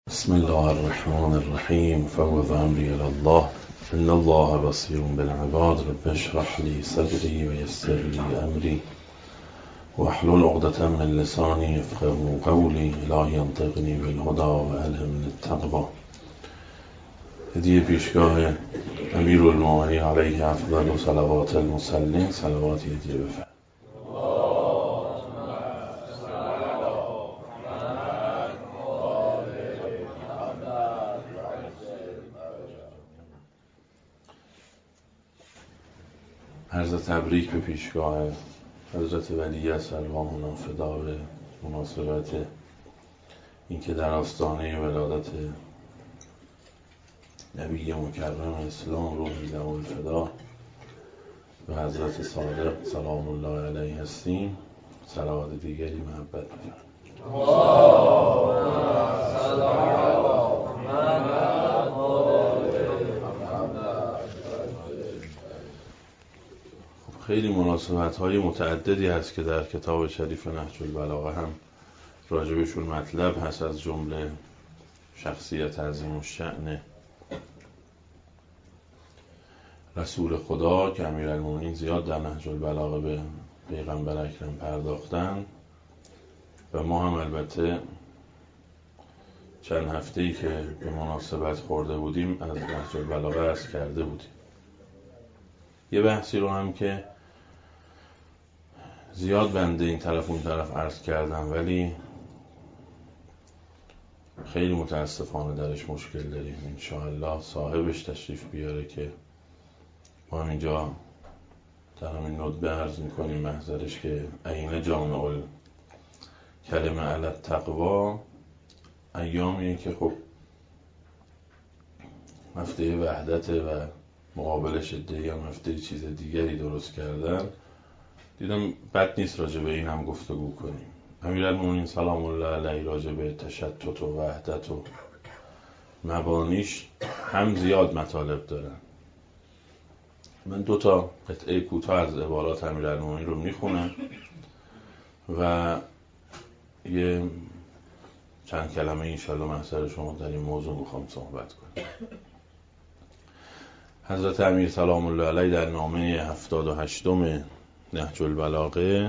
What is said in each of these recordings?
بسم الله الرحمن الرحیم فوض امری الی الله ان الله بصیر بالعباد رب اشرح لی صدری و یسر لی امری واحلل عقدة من لسانی یفقهوا قولی الهی انطقنی بالهدی و الهمنی التقوی. هدیه پیشگاه امیرالمؤمنین علیه افضل صلوات المصلین، صلواتی هدیه بفرمایید. عرض تبریک به پیشگاه حضرت ولی سلوامنا فدا به مناسبت اینکه در آستانه ولادت نبی مکرم اسلام روحی له الفدا به حضرت صادق سلام الله علیه هستیم. صلوات دیگری محبت بفرمایید. خیلی مناسبت‌های متعددی هست که در کتاب شریف نهج البلاغه هم راجبشون مطلب هست، از جمله شخصیت عظیم الشأن رسول خدا که امیرالمومنین زیاد در نهج البلاغه به پیغمبر اکرم پرداختن و ما هم البته چند هفته‌ای که به مناسبت خورده بودیم از نهج البلاغه عرض کرده بودیم. یه بحثی رو هم که زیاد بنده این طرف اون طرف عرض کردم ولی خیلی متاسفانه درش مشکل داریم. انشاءالله صاحبش تشریف بیاره که ما اینجا در همین ندبه عرض میکنیم محضرش که عین جامع کلمه علی التقوا ایامیه که خب هفته وحدت و مقابلش ادعی هم هفته چیز دیگری درست کردن. دیدم بد نیست راجع به این هم گفتگو کنیم. امیرالمومنین سلام الله علیه راجع به تشتت و وحدت و مبانیش هم زیاد مطالب دارن. من 2 تا قطعه کوتاه از عبارات امیرالمومنین رو میخونم و یه چند کلمه انشاءالله محضر شما در این موضوع میخوام صحبت کنم. حضرت امیر سلام الله علیه در نامه 78 نهج البلاغه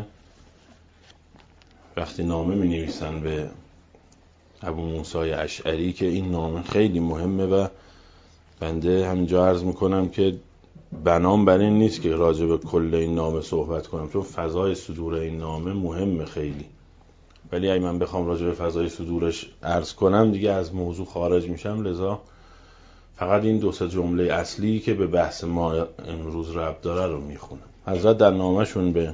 وقتی نامه می نویسن به ابو موسی اشعری که این نامه خیلی مهمه و بنده همینجا عرض میکنم که بنام بر این نیست که راجع به کل این نامه صحبت کنم چون فضای صدور این نامه مهمه خیلی، ولی اگه من بخوام راجع به فضای صدورش عرض کنم دیگه از موضوع خارج میشم، لذا فقط این 2-3 جمله اصلی که به بحث ما امروز ربط داره رو میخونم. حضرت در نامه‌شون به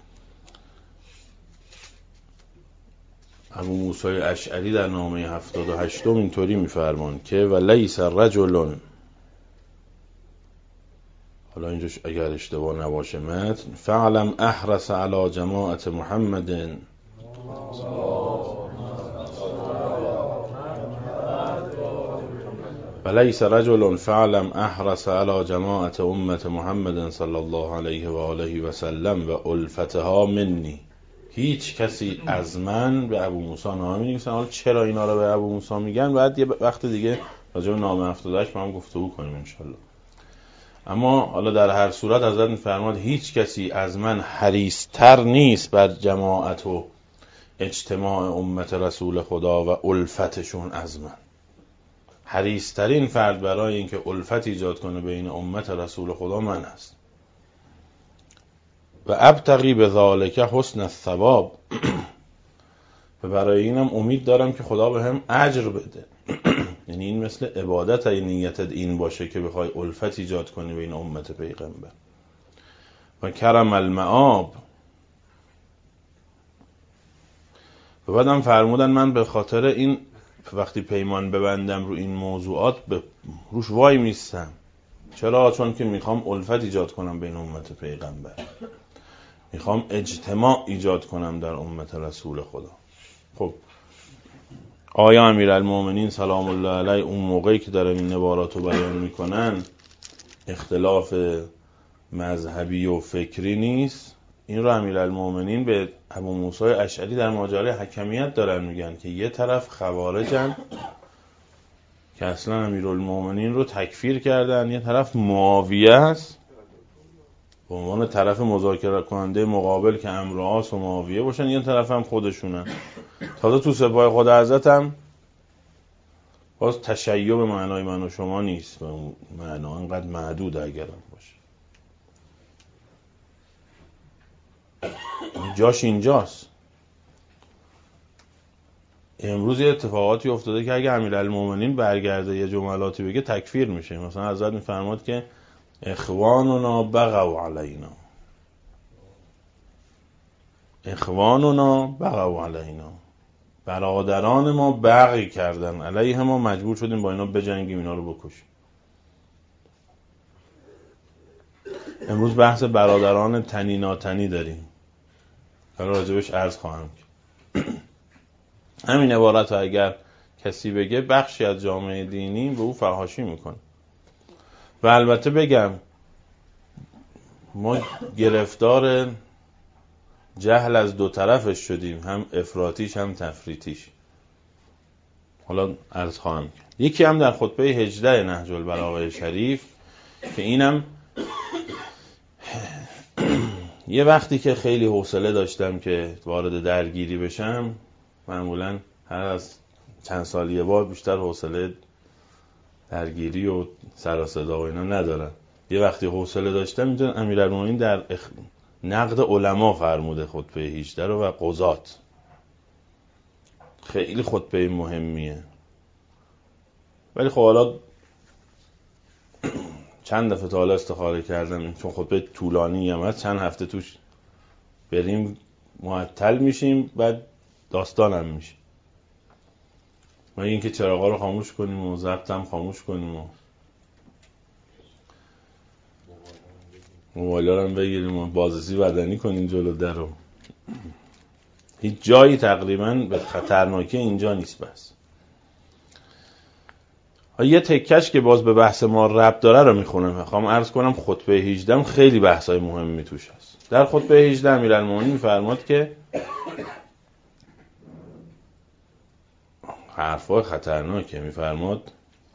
ابو موسی اشعری در نامه 78 اینطوری میفرمان که ولیس رجل، حالا اینجا اگر اشتباه نباشه متن، فعلم احرس علی جماعت محمد ولیس رجل فعلم احرس علی جماعت امت محمد صلی الله علیه و آله و سلم و الفتها منی. هیچ کسی از من به ابو موسی نامه می‌نویسن. حالا چرا اینا رو به ابو موسی میگن بعد یه وقت دیگه راجع به نامه 78 با هم گفتگو کنیم انشالله. اما حالا در هر صورت حضرت می‌فرماد هیچ کسی از من حریص‌تر نیست بر جماعت و اجتماع امت رسول خدا و الفتشون از من. حریص‌ترین فرد برای اینکه الفت ایجاد کنه بین امت رسول خدا من است و ابتغی بذالک حسن الثواب و برای اینم امید دارم که خدا به هم اجر بده. یعنی این مثل عبادت، ای نیتت این باشه که بخوای الفت ایجاد کنی بین امت پیغمبر. و کرم المآب، و بعدم فرمودن من به خاطر این وقتی پیمان ببندم رو این موضوعات روش وای میستم. چرا؟ چون که میخوام الفت ایجاد کنم بین امت پیغمبر، میخوام اجتماع ایجاد کنم در امت رسول خدا. خب آیا امیرالمومنین سلام الله علیه اون موقعی که دارن این عبارات رو بیان میکنن اختلاف مذهبی و فکری نیست؟ این رو امیرالمومنین به ابو موسی اشعری در ماجرای حکمیت دارن میگن که یه طرف خوارجن که اصلا امیرالمومنین رو تکفیر کردن. یه طرف معاویه است به عنوان طرف مذاکره کننده مقابل که عمرو و عاص و معاویه باشن، یه طرف هم خودشونن. تازه تو سپاه خود حضرت هم باز تشیع به معنای من و شما نیست، به معنا انقدر معدود اگر هم باشه. جاش اینجاست. امروز یه اتفاقاتی افتاده که اگه امیرالمومنین برگرده یه جملاتی بگه تکفیر میشه. مثلا حضرت میفرماد که اخواننا بغوا علینا، اخواننا بغوا علینا، برادران ما بغی کردن علیه ما، مجبور شدیم با اینا بجنگیم، اینا رو بکشیم. امروز بحث برادران تنی ناتنی داریم، حالا راجبش عرض خواهم کرد. همین عبارت ها اگر کسی بگه بخشی از جامعه دینی به او فحاشی میکنه. و البته بگم ما گرفتار جهل از دو طرفش شدیم، هم افراطیش هم تفریطیش. حالا عرض خواهم کرد. یکی هم در خطبه 18 نهج البلاغه شریف که اینم یه وقتی که خیلی حوصله داشتم که وارد درگیری بشم، معمولا هر از چند سال یه بار بیشتر حوصله درگیری و سر و صدا و اینا ندارم. یه وقتی حوصله داشتم، میدونم امیرالمومنین در نقد علما فرموده خطبه 18 رو و قضات. خیلی خطبه مهمیه. ولی خب حالا چند دفعه تا حالا استخاره کردم، چون خطبه طولانی هم هست، چند هفته توش بریم معطل میشیم، بعد داستانم میشه. ما اینکه چراغا رو خاموش کنیم و ضبط هم خاموش کنیم و موبایل هم بگیریم و بازرسی بدنی کنیم جلو در رو. هیچ جایی تقریبا به خطرناکی اینجا نیست. بس یه تکش که باز به بحث ما ربط داره رو میخونم. میخوام عرض کنم خطبه 18 خیلی بحثای مهمی توش هست. در خطبه 18 امیرالمومنین میفرماد که حرفای خطرناکه. میفرماد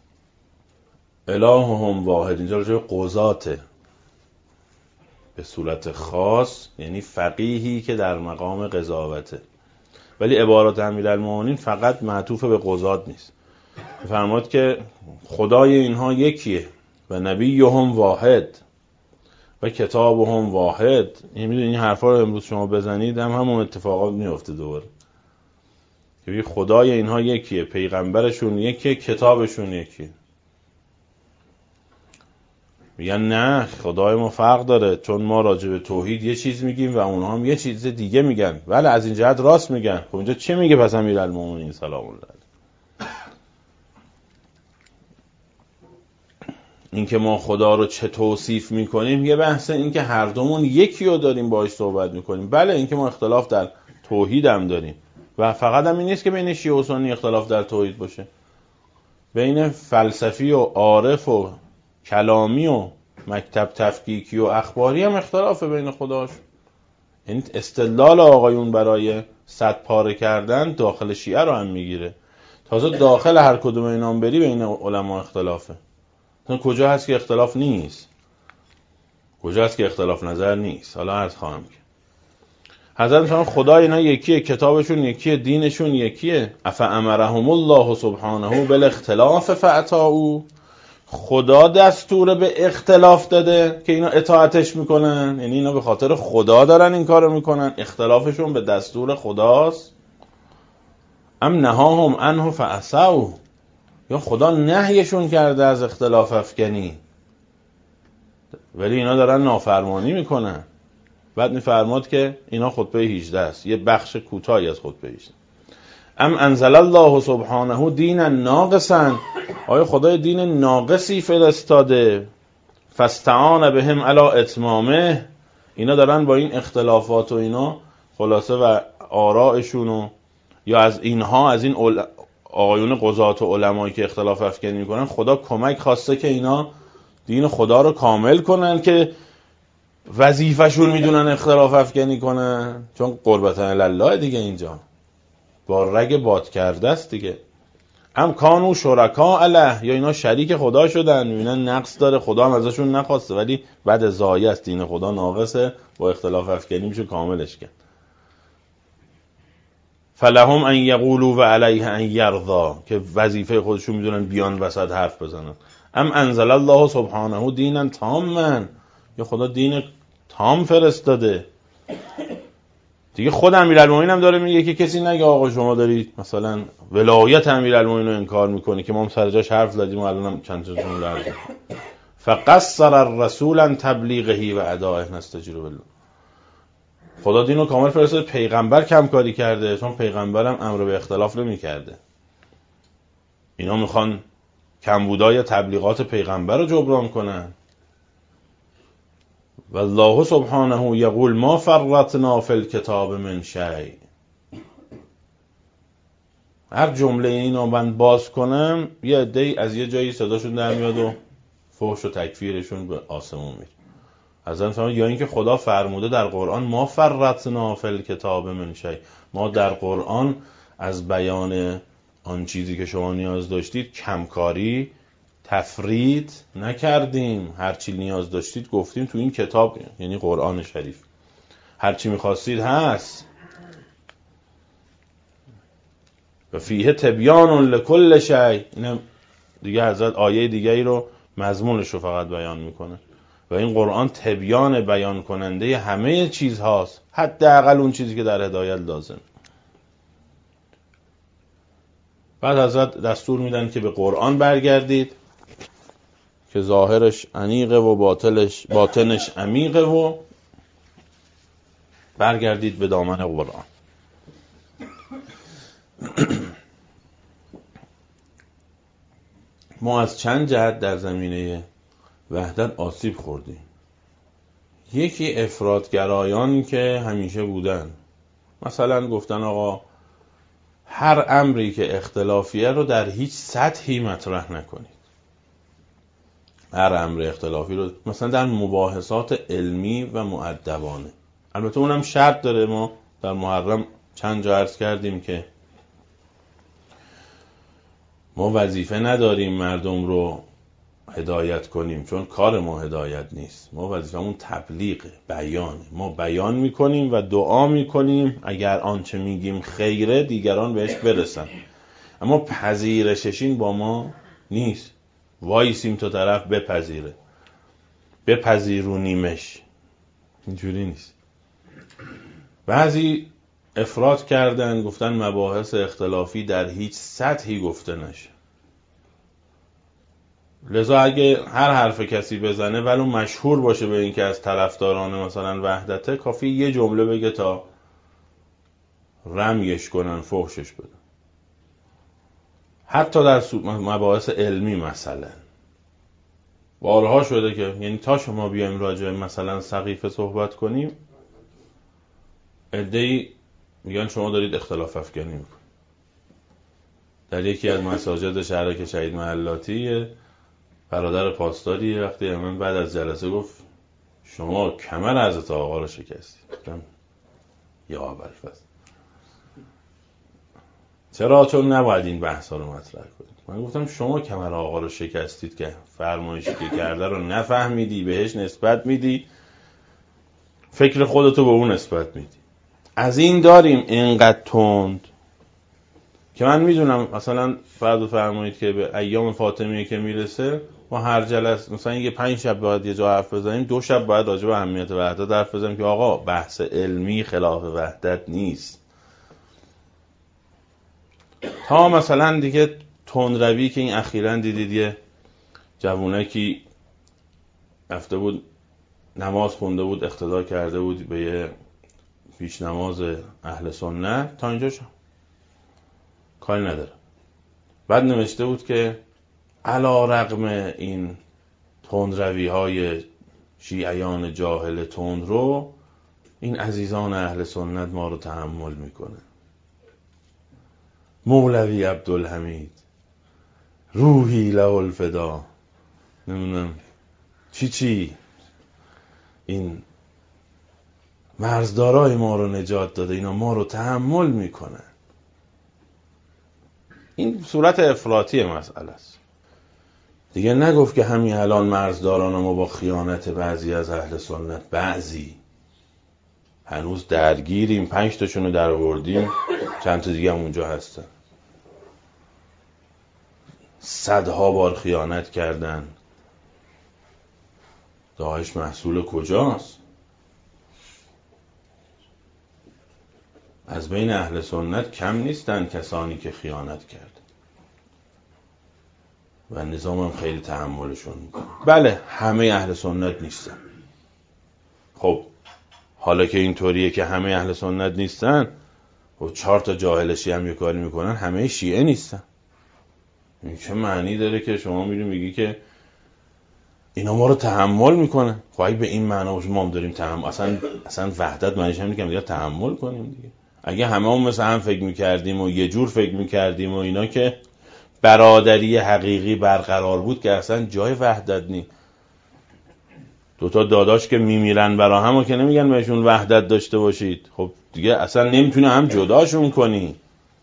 الههم واحد. اینجا راجع به قضاته به صورت خاص، یعنی فقیهی که در مقام قضاوته. ولی عبارات امیرالمومنین فقط معطوف به قضات نیست. میفرماد که خدای اینها یکیه و نبیهم واحد و کتابهم واحد. یعنی میدونی این حرفا رو امروز شما بزنید هم همون اتفاقات میفته دوباره. یعنی خدای اینها یکیه، پیغمبرشون یکیه، کتابشون یکیه. میگن نه، خدای ما فرق داره، چون ما راجع به توحید یه چیز میگیم و اونها هم یه چیز دیگه میگن. ولی از این جهت راست میگن. خب اینجا چه میگه پس امیرالمومنین سلام الله علیه؟ این که ما خدا رو چه توصیف میکنیم یه بحث، این که هر دومون یکی رو داریم باهاش صحبت میکنیم. بله این که ما اختلاف در توحید هم داریم و فقط هم این نیست که بین شیعه و سنی اختلاف در توحید باشه، بین فلسفی و عارف و کلامی و مکتب تفکیکی و اخباری هم اختلاف بین خداش. یعنی استدلال آقایون برای 100 پاره کردن داخل شیعه رو هم میگیره. تازه داخل هر کدوم اینا هم بری بین علما اختلافه. کجا هست که اختلاف نیست؟ کجا هست که اختلاف نظر نیست؟ حالا عرض خواهم کرد. حضرت میفرمایند خدا اینا یکیه، کتابشون یکیه، دینشون یکیه. افامرهم الله سبحانه بالاختلاف فاطاعوا. خدا دستور به اختلاف داده که اینا اطاعتش میکنن. یعنی اینا به خاطر خدا دارن این کارو میکنن، اختلافشون به دستور خداست. ام نهاهم عنه فعصوا. یا خدا نهیشون کرده از اختلاف افکنی، ولی اینا دارن نافرمانی میکنن. بعد میفرماد که اینا خطبه 18 است، یه بخش کوتاهی از خطبه 18. ام انزل الله سبحانه دینا ناقصا. آیا خدای دین ناقصی فرستاده؟ فاستعان بهم علی اتمامه. اینا دارن با این اختلافات و اینا خلاصه و آرائشون و یا از اینها، از این آقایون قضات و علمایی که اختلاف افکنی میکنن، خدا کمک خواسته که اینا دین خدا رو کامل کنن که وظیفه‌شون میدونن اختلاف افکنی کنن. چون قربتن الله دیگه اینجا با رگ باد کرده است دیگه. ام کانوا شرکا علیه، یا اینا شریک خدا شدن، میبینن نقص داره، خدا هم ازشون نخواسته ولی بعد ضایع است، دین خدا ناقصه، با اختلاف افکنی میشه کاملش کرد. فلهم ان یقولوا و علیه ان یرضا، که وظیفه خودشون میدونن بیان وسط حرف بزنن. ام انزل الله سبحانه دینا تاما، یا خدا دین تام فرستاده دیگه. خود امیرالمومنین هم داره میگه که کسی نگه آقا شما دارید مثلا ولایت امیرالمومنین رو انکار میکنی، که ما هم سر جاش حرف زدیم و الانم چند تا جمله عرض می‌کنم. فقصر الرسول عن تبلیغه و ادائه نستجیر بالله. خدا دین رو کامل فرستاده، پیغمبر کم کاری کرده، چون پیغمبرم امر به اختلاف نمی‌کرده. اینا میخوان کمبودای تبلیغات پیغمبر رو جبران کنن. والله سبحانه یقول ما فرطنا فی الکتاب من شیء. هر جمله اینو من باز کنم یه عده‌ای از یه جایی صداشون در میاد و فحش و تکفیرشون به آسمون میره. مثلا یا اینکه خدا فرموده در قرآن ما فرطنا فی الکتاب من شیء، ما در قرآن از بیان آن چیزی که شما نیاز داشتید کمکاری تفرید نکردیم، هرچی نیاز داشتید گفتیم تو این کتاب، یعنی قرآن شریف، هرچی میخواستید هست. و فیه تبیان لکل شیء، اینم دیگه حضرت آیه دیگری رو مضمونش رو فقط بیان میکنه. و این قرآن تبیان بیان کننده همه چیز هاست، حداقل اون چیزی که در هدایت لازم. بعد حضرت دستور میدن که به قرآن برگردید که ظاهرش انیقه و باطنش عمیقه، و برگردید به دامن قرآن. ما از چند جهت در زمینه وحدت آسیب خوردیم. یکی افراطگرایان که همیشه بودن، مثلا گفتن آقا هر امری که اختلافیه رو در هیچ سطحی مطرح نکنید. هر امر اختلافی رو مثلا در مباحثات علمی و مؤدبانه، البته اونم شرط داره. ما در محرم چند جا عرض کردیم که ما وظیفه نداریم مردم رو هدایت کنیم، چون کار ما هدایت نیست. ما وظیفمون تبلیغ، بیانه. ما بیان میکنیم و دعا میکنیم اگر آنچه میگیم خیره دیگران بهش برسن، اما پذیرششین با ما نیست. وایسیم تو طرف بپذیره، بپذیرونیمش، اینجوری نیست. بعضی افراط کردن، گفتن مباحث اختلافی در هیچ سطحی گفته نشه. لذا اگه هر حرف کسی بزنه ولو مشهور باشه به اینکه از طرفداران مثلا وحدته، کافی یه جمله بگه تا رمیش کنن، فحشش بدن. حتی در مباحث علمی مثلا بارها شده که یعنی تا شما بیایم راجع مثلا سقیفه صحبت کنیم، عده‌ای میگن شما دارید اختلاف افکنی میکنید. در یکی از مساجد شهرک شهید محلاتی برادر پاسداری وقتی من بعد از جلسه گفت شما کمر حضرت آقا رو شکستید. گفتم یا ابوالفضل چرا؟ چون نباید این بحثا رو مطرح کنید. من گفتم شما کمر آقا رو شکستید که فرمایشی که کرده رو نفهمیدی، بهش نسبت میدی، فکر خودتو به اون نسبت میدی. از این داریم اینقدر تند که من میدونم مثلا فرض فرمایید که به ایام فاطمیه که میرسه ما هر جلسه مثلا یه 5 شب باید یه جا حرف بزنیم، 2 شب باید راجع به اهمیت وحدت حرف بزنیم که آقا بحث علمی خلاف وحدت نیست. تا مثلا دیگه تندروی که این اخیراً دیدید یه جوونکی رفته بود نماز خونده بود، اقتدا کرده بود به یه پیش نماز اهل سنت، تا اینجا شد کاری نداره. بعد نوشته بود که علی رغم این تندروی های شیعیان جاهل تند رو، این عزیزان اهل سنت ما رو تحمل میکنه. مولوی عبدالحمید روحی له الفدا، نمیدونم چی این مرزدارای ما رو نجات داده، اینا ما رو تحمل میکنن. این صورت افراطی مسئله است. دیگه نگفت که همین الان مرزداران ما با خیانت بعضی از اهل سنت، بعضی هنوز درگیریم، 5 تاشونو در آوردیم، چند تا دیگه هم اونجا هستن، صدها بار خیانت کردن. داعش محصول کجاست؟ از بین اهل سنت کم نیستن کسانی که خیانت کردن و نظام هم خیلی تحملشون میکنه. بله همه اهل سنت نیستن. خب حالا که اینطوریه که همه اهل سنت نیستن و 4 تا جاهل شیعه هم یه کاری میکنن، همه شیعه نیستن. این چه معنی داره که شما میگی که اینا ما رو تحمل میکنن؟ خب اگه به این معنا باشه ما هم داریم تحمل، اصلا وحدت معنیش همینه که ما تحمل کنیم دیگه. اگه همه هم مثل هم فکر میکردیم و یه جور فکر میکردیم و اینا، که برادری حقیقی برقرار بود، که اصلا جای وحدت نی. 2 تا داداش که میمیرن برا هم و که نمیگن بهشون وحدت داشته باشید. خب دیگه اصلا نمیتونه هم جداشون کنی.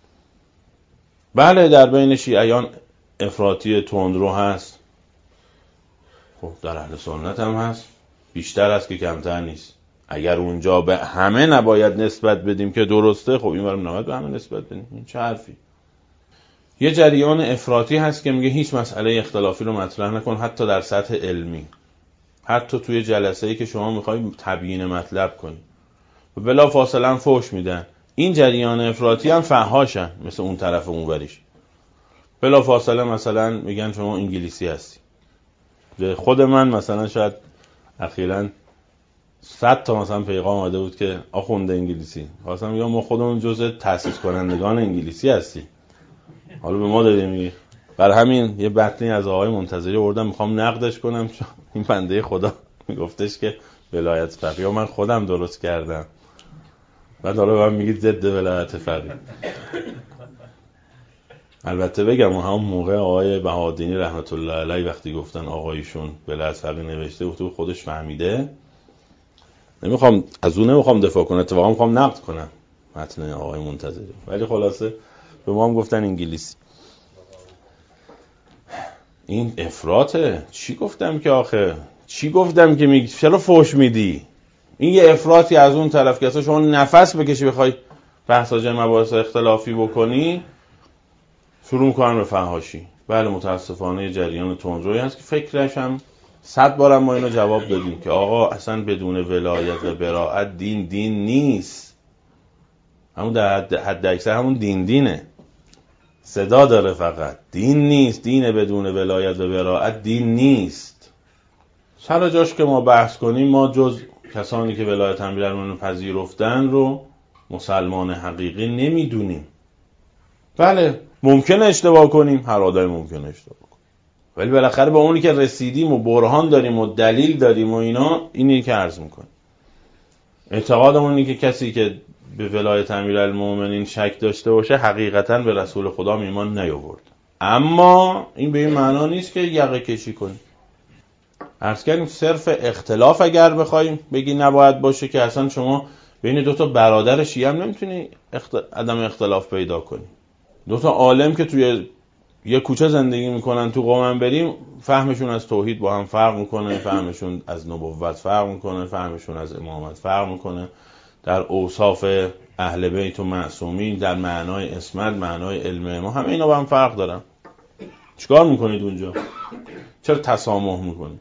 بله در بین شیعیان افراطی تندرو هست، خب در اهل سنت هم هست، بیشتر هست که کمتر نیست. اگر اونجا به همه نباید نسبت بدیم که درسته، خب این برام نباید به همه نسبت بدیم. این چه حرفی؟ یه جریان افراطی هست که میگه هیچ مسئله اختلافی رو مطرح نکن، حتی در سطح علمی، حتی توی جلسه‌ای که شما میخوای تبیین مطلب کنی، و بلا فاصله فحش میدن. این جریان افراطی هم فحاشن، مثل اون طرف اونوریش. بلا فاصله مثلا میگن شما انگلیسی هستی. خود من مثلا شاید اخیراً 100 تا مثلا پیغام اومده بود که آخونده انگلیسی، خواستم بگم ما خودمون جزء تأسیس کنندگان انگلیسی هستیم، حالا به ما دادیم میگه. برای همین یه بطنی از آقای منتظری آوردم، میخوام نقدش کنم. این بنده خدا میگفتش که ولایت فقیه من خودم درست کردم، بعد حالا به من میگید ضد ولایت فقیه. البته بگم همون موقع آقای بهادینی رحمت الله علیه وقتی گفتن آقایشون ولایت فقیه نوشته بود، خودش فهمیده. نمیخوام دفاع کنم، اتفاقا میخوام نقد کنم متن آقای منتظری، ولی خلاصه به ما هم گفتن انگلیسی. این افراطه. چی گفتم که چرا فحش میدی؟ این یه افراطی از اون طرف که اصلا شما نفس بکشی بخوای بحث راجع به مباحث اختلافی بکنی، شروع میکنن به فحاشی. بله متاسفانه جریان تندرویی هست که فکرش هم 100 بارم ما اینو جواب دادیم که آقا اصلا بدون ولایت و براءت دین نیست. همون در حد اکثر همون دینه، صدا داره، فقط دین نیست. دین بدون ولایت و براءت دین نیست. سر جاش که ما بحث کنیم، ما جز کسانی که ولایت امیرالمومنین رو پذیرفتن رو مسلمان حقیقی نمیدونیم. بله ممکنه اشتباه کنیم، هر آدمی ممکنه اشتباه کنیم، ولی بالاخره به اونی که رسیدیم و برهان داریم و دلیل داریم و اینا، اینی که عرض میکنیم. اعتقادمون اینه که کسی که به ولایت امیرالمومنین شک داشته باشه حقیقتا به رسول خدا ایمان نیاورد. اما این به این معنا نیست که یقه کشی کنیم. عرض کردیم صرف اختلاف اگر بخوایم بگی نباید باشه، که اصلا شما بین 2 تا برادر شیعه هم نمیتونی عدم اختلاف پیدا کنی. 2 تا عالم که توی یه کوچه زندگی میکنن تو قم بریم، فهمشون از توحید با هم فرق میکنه، فهمشون از نبوت فرق میکنه، فهمشون از امامت فرق میکنه، در اوصاف اهل بیت و معصومین، در معنای اسمت، معنای علم ما، همه اینا با هم فرق دارن. چیکار میکنید اونجا؟ چرا تسامح میکنید؟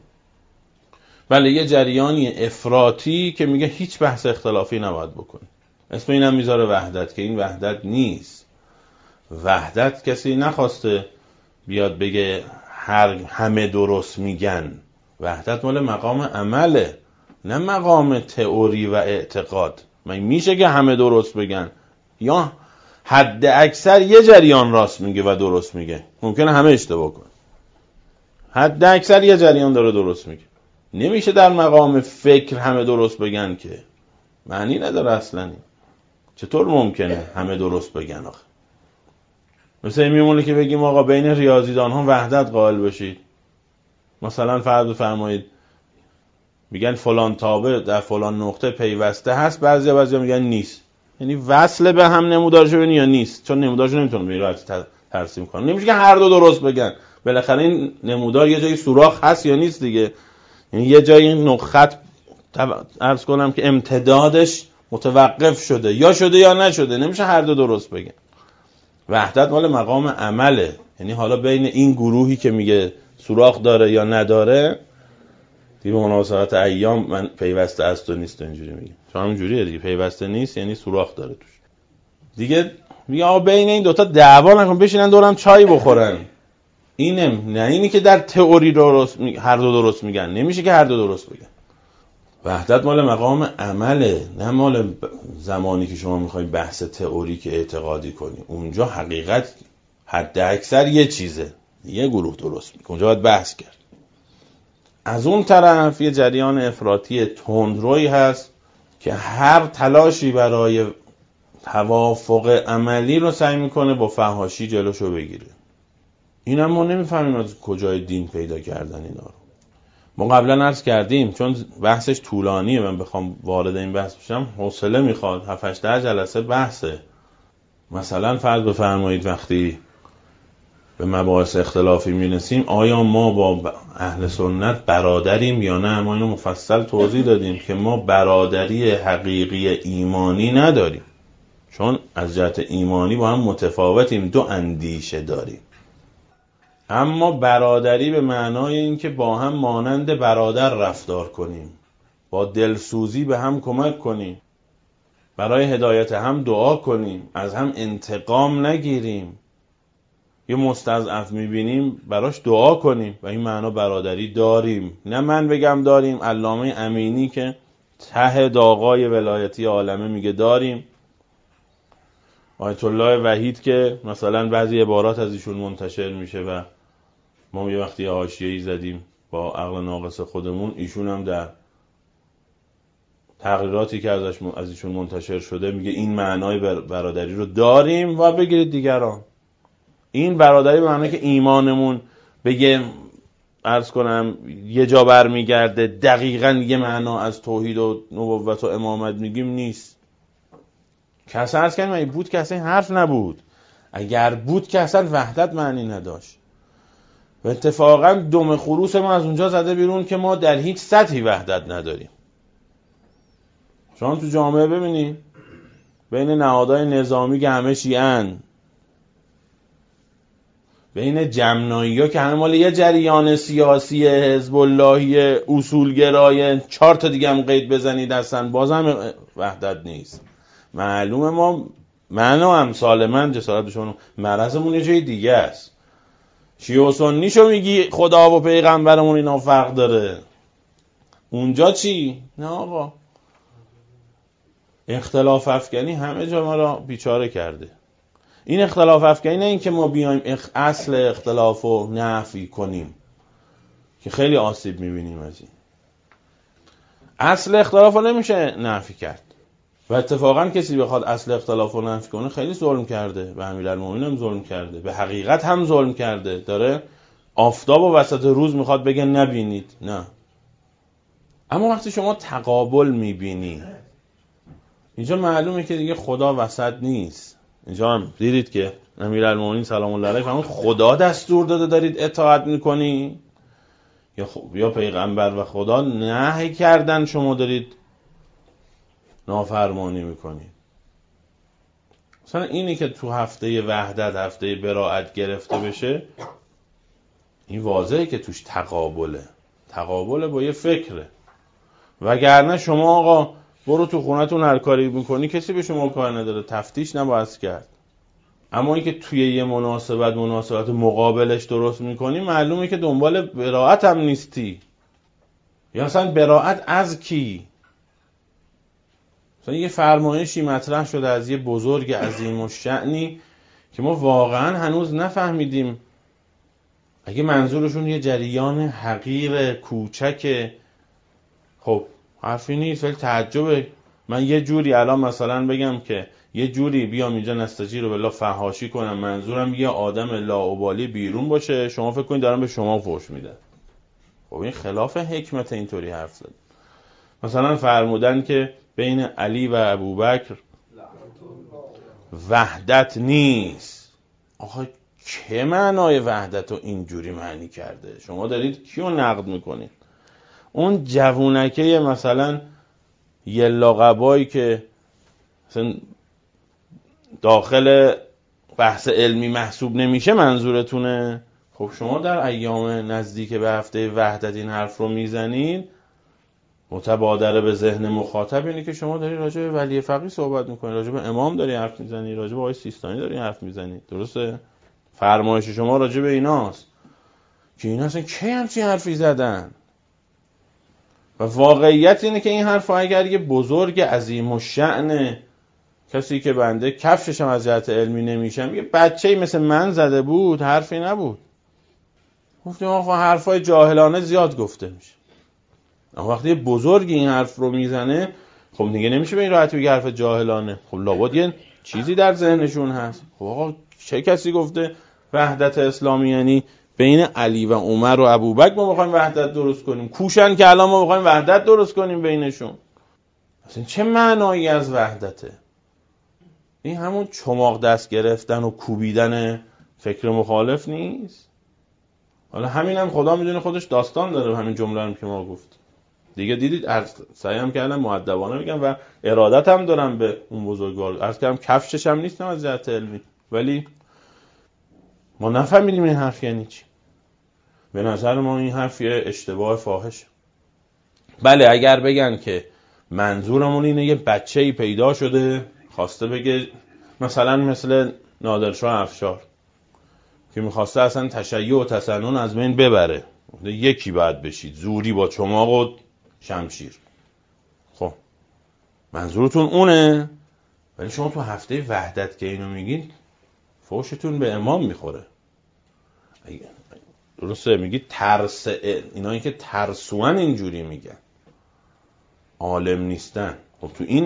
بله یه جریانی افراطی که میگه هیچ بحث اختلافی نباید بکنید. اسم اینم میذاره وحدت، که این وحدت نیست. وحدت کسی نخواسته بیاد بگه همه درست میگن. وحدت مال مقام عمله، نه مقام تئوری و اعتقاد. میشه که همه درست بگن، یا حد اکثر یه جریان راست میگه و درست میگه، ممکنه همه اشتباه کنه. حد اکثر یه جریان داره درست میگه. نمیشه در مقام فکر همه درست بگن، که معنی نداره اصلا. چطور ممکنه همه درست بگن آخه؟ مثل این میمونه که بگیم آقا بین ریاضیدان ها وحدت قائل بشید. مثلا فرض بفرمایید میگن فلان تابع در فلان نقطه پیوسته هست، بعضیا میگن نیست. یعنی وصل به هم نمودارش ببینی یا نیست، چون نمودارش نمیتونه به راحتی ترسیم کنن. نمیشه که هر دو درست بگن. بالاخره این نمودار یه جایی سوراخ هست یا نیست دیگه. یعنی یه جایی نقط عرض کنم که امتدادش متوقف شده، یا شده یا نشده. نمیشه هر دو درست بگن. وحدت مال مقام عمله. یعنی حالا بین این گروهی که میگه سوراخ داره یا نداره دیگه به مناسبت ایام من پیوسته است و نیست اینجوری میگم. چون همینجوریه دیگه، پیوسته نیست یعنی سوراخ داره توش. دیگه میگه آقا بین این دوتا دعوا نکن، بشینن دورم چای بخورن. نه اینی که در تئوری هر دو درست میگن. نمیشه که هر دو درست بگن. وحدت مال مقام عمله، نه مال زمانی که شما میخوای بحث تئوریک اعتقادی کنی. اونجا حقیقت حد اکثر یه چیزه، یه گروه درست میکنه، اونجا باید بحث کرد. از اون طرف یه جریان افراطی تندرویی هست که هر تلاشی برای توافق عملی رو سعی میکنه با فحاشی جلوشو بگیره. این هم ما نمیفهمیم از کجای دین پیدا کردن اینا رو. ما قبلا عرض کردیم چون بحثش طولانیه، من بخوام وارد این بحث بشم حوصله میخواد، 7-8 جلسه بحثه. مثلا فرض بفرمایید وقتی به مباحث اختلافی میرسیم آیا ما با اهل سنت برادریم یا نه؟ ما اینو مفصل توضیح دادیم که ما برادری حقیقی ایمانی نداریم، چون از جهت ایمانی با هم متفاوتیم، دو اندیشه داریم. اما برادری به معنای این که با هم مانند برادر رفتار کنیم، با دلسوزی به هم کمک کنیم، برای هدایت هم دعا کنیم، از هم انتقام نگیریم، یه مستضعف میبینیم براش دعا کنیم و این معنا برادری داریم. نه من بگم داریم، علامه امینی که ته داغای ولایتی عالمه میگه داریم، آیت الله وحید که مثلا بعضی عبارات از ایشون منتشر میشه و ما یه وقتی حاشیه‌ای زدیم با عقل ناقص خودمون، ایشون هم در تقریراتی که از ایشون منتشر شده میگه این معنای برادری رو داریم. و بگیرید دیگران، این برادری به معنی که ایمانمون بگه عرض کنم یه جا برمیگرده دقیقاً یه معنا از توحید و نبوت و امامت میگیم نیست. کسی عرض کنیم اگه بود که اصلا حرف نبود، اگر بود که اصلا وحدت معنی نداشت. و اتفاقاً دم خروس ما از اونجا زده بیرون که ما در هیچ سطحی وحدت نداریم. شما تو جامعه ببینید بین نهادهای نظامی که همه شیعن، بین جمنایی‌ها که همه مال یه جریان سیاسی حزب اللهی اصولگرای، 4 تا دیگه هم قید بزنید هستن، بازم وحدت نیست. معلومه ما من و امثال من جسارتشون مرضمون یه جای دیگه است. شیعه و سنیشو میگی خدا و پیغمبرمون اینا فرق داره، اونجا چی؟ نه آقا، اختلاف افکنی همه جا ما را بیچاره کرده. این اختلاف افکنی نه این که ما بیایم اصل اختلاف رو نفی کنیم که خیلی آسیب میبینیم از این. اصل اختلاف رو نمیشه نفی کرد و اتفاقا کسی بخواد اصل اختلاف رو نفی کنه خیلی ظلم کرده، به امیرالمومنین هم ظلم کرده، به حقیقت هم ظلم کرده. داره آفتاب و وسط روز میخواد بگه نبینید، نه. اما وقتی شما تقابل میبینی اینجا معلومه که دیگه خدا وسط نیست. اینجا هم دیدید که امیرالمومنین سلام الله علیه فرمود خدا دستور داده دارید اطاعت میکنی یا پیغمبر و خدا نهی کردن شما دارید نافرمانی میکنید. مثلا اینی که تو هفته وحدت، هفته براءت گرفته بشه، این واضحه که توش تقابله با یه فکره. وگرنه شما آقا برو تو خونتون هر کاری میکنی کسی به شما کار نداره، تفتیش نباید کرد. اما این که توی یه مناسبت مقابلش درست میکنی، معلومه که دنبال براءت هم نیستی. یا مثلا براءت از کی؟ مثلا یه فرمایشی مطرح شده از یه بزرگ عظیم الشأنی که ما واقعا هنوز نفهمیدیم اگه منظورشون یه جریان حقیر کوچک، خب حرفی نیست، ولی تعجبه. من یه جوری الان مثلا بگم که یه جوری بیام اینجا نستجیر رو بالله فحاشی کنم، منظورم یه آدم لاابالی بیرون باشه، شما فکر کنید دارم به شما فحش میدم. خب این خلاف حکمت اینطوری حرف زد. مثلا فرمودن که بین علی و ابوبکر وحدت نیست. آخه چه معنای وحدت رو اینجوری معنی کرده؟ شما دارید کیو نقد میکنید؟ اون جوونکه مثلا یلاقبایی که مثلا داخل بحث علمی محسوب نمیشه منظورتونه؟ خب شما در ایام نزدیک به هفته وحدت این حرف رو میزنید، متبادر به ذهن مخاطب اینه که شما داری راجع به ولی فقیه صحبت میکنید، راجع به امام داری حرف میزنی، راجع به آقای سیستانی داری حرف میزنی. درسته؟ فرمایش شما راجع به ایناست که اینا اصلا کی همچین حرفی زدن؟ و واقعیت اینه که این حرف اگر یه بزرگ عظیم الشأن، کسی که بنده کفششم از جهت علمی نمیشم، یه بچه‌ای مثل من زده بود، حرفی نبود. گفتیم آقا حرفای جاهلانه زیاد گفته میشه. اما وقتی یه بزرگی این حرف رو میزنه، خب دیگه نمیشه به این راحتی بگه حرف جاهلانه. خب لابد یه چیزی در ذهنشون هست. خب آقا چه کسی گفته وحدت اسلامی یعنی بین علی و عمر و ابوبکر ما می‌خوایم وحدت درست کنیم؟ کوشن که الان ما می‌خوایم وحدت درست کنیم بینشون. اصلا چه معنایی از وحدته؟ این همون چماق دست گرفتن و کوبیدن فکر مخالف نیست؟ حالا همین هم خدا میدونه خودش داستان داره، همین جمله هم که ما گفت دیگه دیدید. سعیم کردم مؤدبانه میگم و ارادت هم دارم به اون بزرگوار، عرض کردم کفشش هم نیستم از جهت علمی، ولی ما نفهمیدیم این حرف یعنی چی. به نظر ما این حرف یه اشتباه فاحشه. بله اگر بگن که منظورمون اینه یه بچه‌ای پیدا شده خواسته بگه، مثلا مثل نادرشاه افشار که میخواسته اصلا تشیع و تسنن از بین ببره، یکی باید بشید زوری با چماق و شمشیر. خب منظورتون اونه، ولی شما تو هفته وحدت که اینو میگید فوشتون به امام میخوره. درسته میگید ترس، اینا این که ترسوان اینجوری میگن، عالم نیستن. خب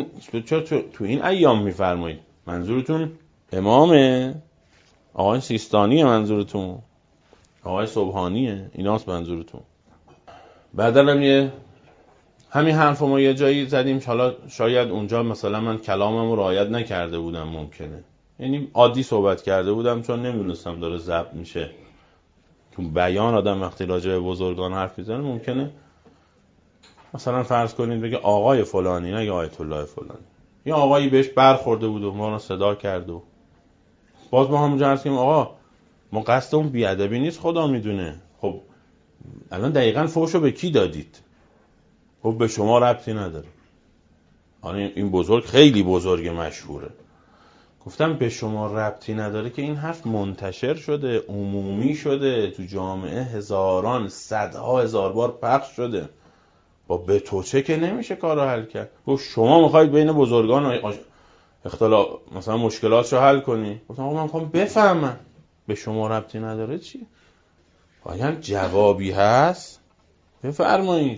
تو این ایام میفرمایید منظورتون امامه، آقای سیستانیه منظورتون، آقای سبحانیه، ایناست منظورتون. بعدن هم همین حرف ما یه جایی زدیم، حالا شاید اونجا مثلا من کلامم رو رعایت نکرده بودم، ممکنه یعنی عادی صحبت کرده بودم چون نمیدونستم داره ضبط میشه. تو بیان آدم وقتی راجع به بزرگان حرف میزنه ممکنه مثلا فرض کنید بگه آقای فلانی نه یا آیت الله فلانی، یا آقایی بهش برخورده بود و ما رو صدا کرد و باز ما همونجا عرض کنیم آقا ما قصد اون بیادبی نیست، خدا میدونه. خب الان دقیقاً فوشو به کی دادید؟ خب به شما ربطی نداره. این بزرگ خیلی بزرگ مشهوره. گفتم به شما ربطی نداره که این حرف منتشر شده، عمومی شده، تو جامعه هزاران صدها هزار بار پخش شده. با به توچه که نمیشه کار رو حل کرد. گفت شما میخواید بین بزرگان اختلاف مثلا مشکلاتشو حل کنی. گفتم آقا من میخوام بفهمم به شما ربطی نداره چی؟ اگر جوابی هست بفرمایید،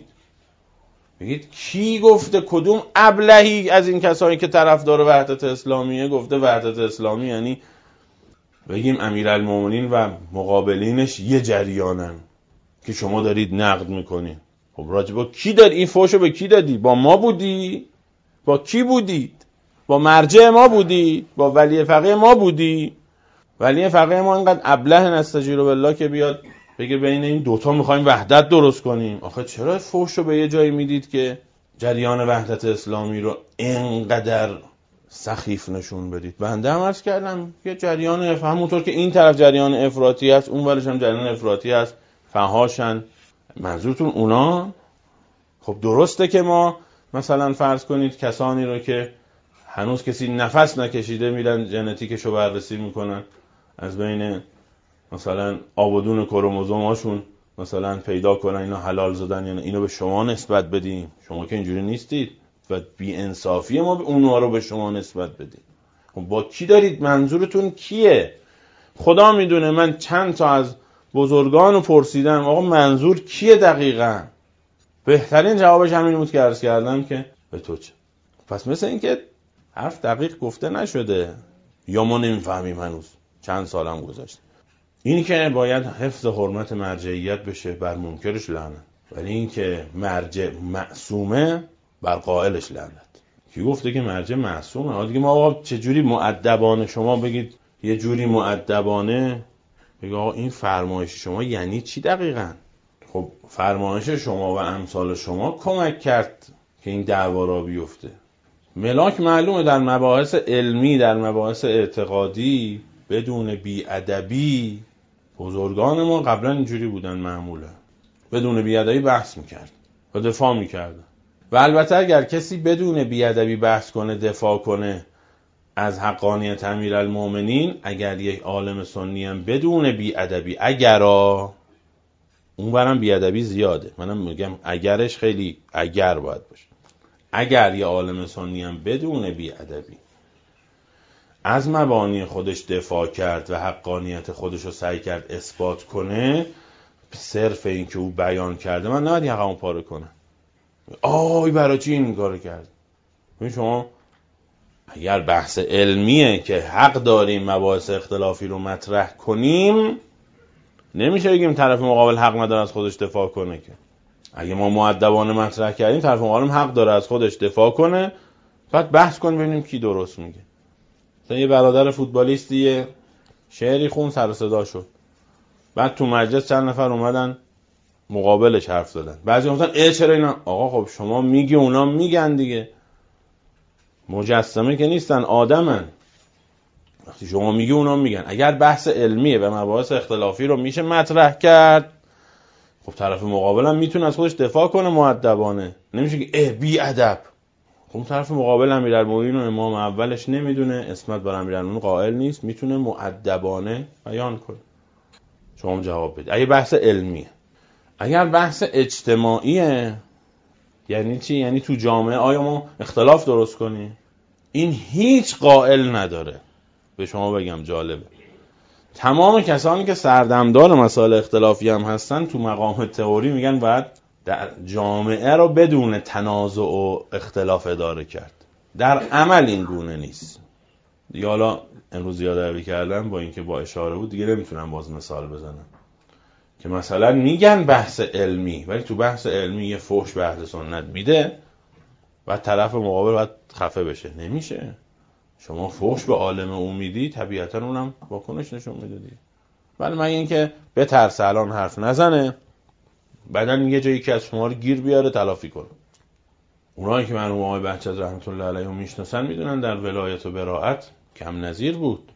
بگید کی گفته، کدوم ابلهی از این کسایی که طرفدار وحدت اسلامیه گفته وحدت اسلامی یعنی بگیم امیرالمومنین و مقابلینش یه جریانن که شما دارید نقد میکنید. خب راجع با کی داد این فوشو؟ به کی دادی؟ با ما بودی؟ با کی بودید؟ با مرجع ما بودی؟ با ولی فقیه ما بودی؟ ولی فقیه ما اینقدر ابله نستجیر بالله که بیاد بگه بین این دوتا میخوایم وحدت درست کنیم. آخه چرا فوشو به یه جایی میدید که جریان وحدت اسلامی رو اینقدر سخیف نشون بدید؟ بنده هم عرض کردم یه جریان همونطور که این طرف جریان افراطی هست اون ورش هم جریان افراطی هست، فهاشن. منظورتون اونا؟ خب درسته که ما مثلا فرض کنید کسانی رو که هنوز کسی نفس نکشیده میرن ژنتیکشو بررسی میکنن، از بین مثلا آبادون کروموزوماشون مثلا پیدا کنن اینا حلال زدن، یعنی اینو به شما نسبت بدیم. شما که اینجوری نیستید و بی انصافی ما به اونها رو به شما نسبت بدیم. خب با کی دارید؟ منظورتون کیه؟ خدا میدونه. من چند تا از بزرگانو پرسیدم آقا منظور کیه دقیقاً؟ بهترین جوابش همین بود که عرض کردم که به تو چه. پس مثل این که حرف دقیق گفته نشده یا ما نمیفهمیم هنوز، چند سالم گذشته. این که باید حفظ حرمت مرجعیت بشه بر منکرش لعنت، ولی این که مرجع معصومه بر قائلش لعنت. کی گفته که مرجع معصومه؟ حالا دیگه ما آقا چجوری مؤدبانه شما بگید یه جوری مؤدبانه بگه آقا این فرمایش شما یعنی چی دقیقاً؟ خب فرمایش شما و امثال شما کمک کرد که این دعوا را بیفته. ملاک معلومه در مباحث علمی، در مباحث اعتقادی بدون بی‌ادبی، بزرگان ما قبلا اینجوری بودن معمولا، بدون بی‌ادبی بحث میکرد و دفاع میکرد. و البته اگر کسی بدون بی‌ادبی بحث کنه، دفاع کنه از حقانیت امیرالمومنین، اگر یک عالم سنی هم بدون بی‌ادبی، اون برم بی‌ادبی زیاده، منم میگم اگرش خیلی اگر باید باشه، اگر یه عالم سنی هم بدون بی‌ادبی از مبانی خودش دفاع کرد و حقانیت خودش رو سعی کرد اثبات کنه، صرف این که او بیان کرده من نباید یقمو پاره کنم. آی برای چی این کارو کرد؟ ببین شما اگر بحث علمیه که حق داریم مباحث اختلافی رو مطرح کنیم، نمیشه بگیم طرف مقابل حق نداره از خودش دفاع کنه. که اگه ما مؤدبانه مطرح کردیم، طرف مقابل حق داره از خودش دفاع کنه، بعد بحث کنیم ببینیم کی درست میگه. مثلا یه برادر فوتبالیستی شعری خون، سر و صدا شد، بعد تو مجلس چند نفر اومدن مقابلش حرف زدن، بعضی گفتن چرا اینا؟ آقا خب شما میگی اونا میگن دیگه، مجسمه که نیستن، آدمن. وقتی شما میگی اونا میگن. اگر بحث علمیه و مباحث اختلافی رو میشه مطرح کرد، خب طرف مقابل هم میتونه از خودش دفاع کنه مؤدبانه، نمیشه که بی ادب. خب طرف مقابل امیرالمومنین و امام اولش نمیدونه، اسمت بر امیرالمومنین قائل نیست، میتونه مؤدبانه بیان کنه، شما جواب بده. اگه بحث علمیه. اگر بحث اجتماعیه، یعنی چی؟ یعنی تو جامعه آیا ما اختلاف درست کنیم؟ این هیچ قائل نداره. به شما بگم جالبه، تمام کسانی که سردمدار مسائل اختلافی هم هستن تو مقام تئوری میگن باید در جامعه رو بدون تنازع و اختلاف اداره کرد. در عمل این گونه نیست. دیگه حالا امروز یادآوری کردم با اینکه با اشاره بود، دیگه نمیتونم باز مثال بزنم که مثلا میگن بحث علمی، ولی تو بحث علمی یه فحش به اهل سنت میده و طرف مقابل باید خفه بشه. نمیشه. شما فحش به عالم اون میدی، طبیعتا اونم واکنش نشون میده دیگه. ولی من اینکه بترسه الان حرف نزنه، بعدن یه جایی که از شما رو گیر بیاره تلافی کنه. اونایی که مرحوم آقای بهجت رحمت الله علیه میشناسن میدونن در ولایت و براءت کم نظیر بود،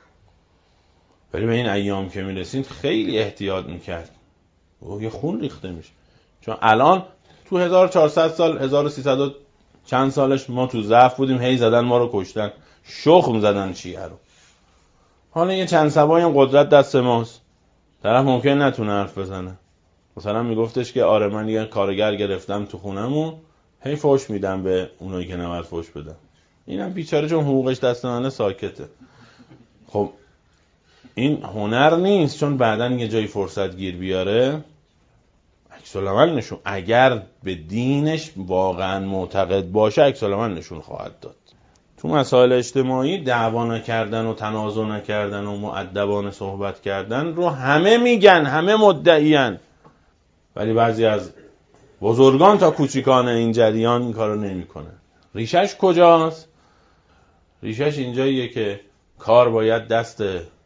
ولی به این ایام که میرسید خیلی احتیاط میکرد. یه خون ریخته میشه. چون الان تو 1400 سال 1300 چند سالش ما تو ضعف بودیم، هی زدن ما رو کشتن، شخم زدن شیعه رو. حالا یه چند سبایی هم قدرت دست ماست، طرف ممکن نتونه حرف بزنه. مثلا میگفتش که آره من یه کارگر گرفتم تو خونمو، هی فوش میدم به اونایی که نباید فوش بدم. اینم بیچاره چون حقوقش دست منه ساکته. خب این هنر نیست، چون بعدن یه جایی فرصت گیر بیاره عکس العمل نشون، اگر به دینش واقعا معتقد باشه عکس العمل نشون خواهد داد. تو مسائل اجتماعی دعوا نکردن و تنازع نکردن و مؤدبانه صحبت کردن رو همه میگن، همه مدعیان، ولی بعضی از بزرگان تا کوچیکان این جریان این کارو نمیکنن. ریشش کجاست؟ ریشش اینجاییه که کار باید دست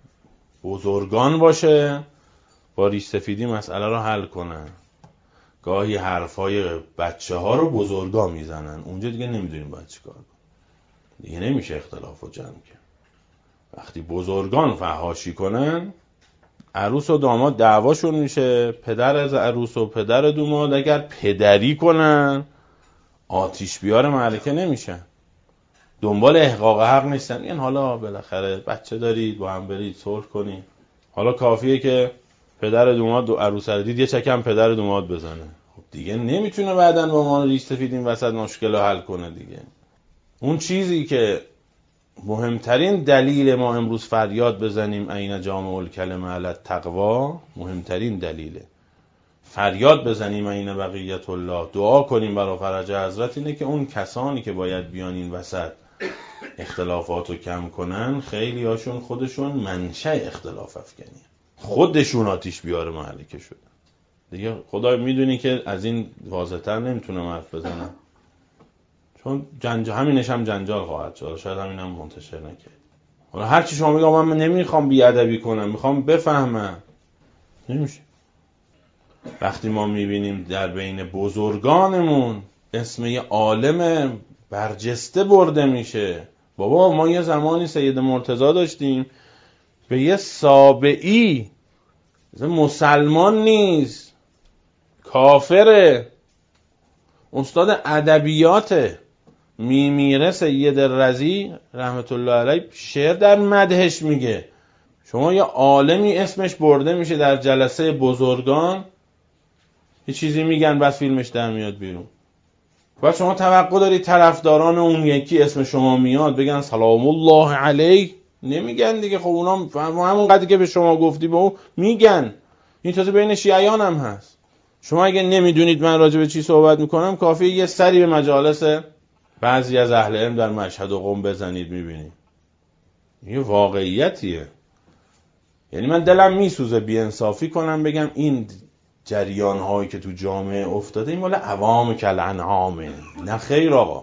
بزرگان باشه، با ریش سفیدی مسئله رو حل کنن. گاهی حرفای بچه ها رو بزرگا میزنن، اونجا دیگه نمیدونیم باید چی کار کنن. دیگه نمیشه اختلاف رو جمع کرد. وقتی بزرگان فحاشی کنن، عروس و داماد دعواشون میشه، پدر از عروس و پدر داماد اگر پدری کنن آتیش بیار معرکه نمیشن، دنبال احقاق حق نیستن. این حالا بالاخره بچه دارید با هم برید صلح کنید، حالا کافیه که پدر داماد و عروس رو دید یه چکم پدر داماد بزنه، خب دیگه نمیتونه بعدن با ما ریش سفید این وسط مشکل رو حل کنه دیگه. اون چیزی که مهمترین دلیل ما امروز فریاد بزنیم عین جامع الکلمه علی التقوا، مهمترین دلیل فریاد بزنیم عین بقیت الله، دعا کنیم برای فرج حضرت، اینه که اون کسانی که باید بیان این وسط اختلافات رو کم کنن، خیلی هاشون خودشون منشأ اختلاف افکنی، خودشون آتیش بیاره معرکه شدن دیگه. خدای میدونی که از این واضح‌تر نمیتونم حرف بزنم، چون همینش هم جنجال خواهد شد، شاید همینم منتشر نکرد. حالا هر چی شما بگم من نمیخوام بیادبی کنم، میخوام بفهمم، نمیشه. وقتی ما میبینیم در بین بزرگانمون اسم یه عالم برجسته برده میشه، بابا ما یه زمانی سید مرتضی داشتیم به یه سابعی مسلمان نیست، کافره، استاد ادبیاته، میمیره سید رضی رحمت الله علیه شعر در مدحش میگه. شما یه عالمی اسمش برده میشه در جلسه بزرگان، یه چیزی میگن بس فیلمش در میاد بیرون. و شما توقع داری طرفداران اون یکی اسم شما میاد بگن سلام الله علیه؟ نمیگن دیگه. خب اونا همون قدری که به شما گفتی به اون میگن. این تازه بین شیعیان هم هست. شما اگه نمیدونید من راجع به چی صحبت میکنم، کافیه یه سری به مجالس بعضی از اهل علم در مشهد و قم بزنید میبینید. این واقعیتیه. یعنی من دلم میسوزه بی‌انصافی کنم بگم این جریان هایی که تو جامعه افتاده این مال عوام کل انعامه. نه خیر آقا،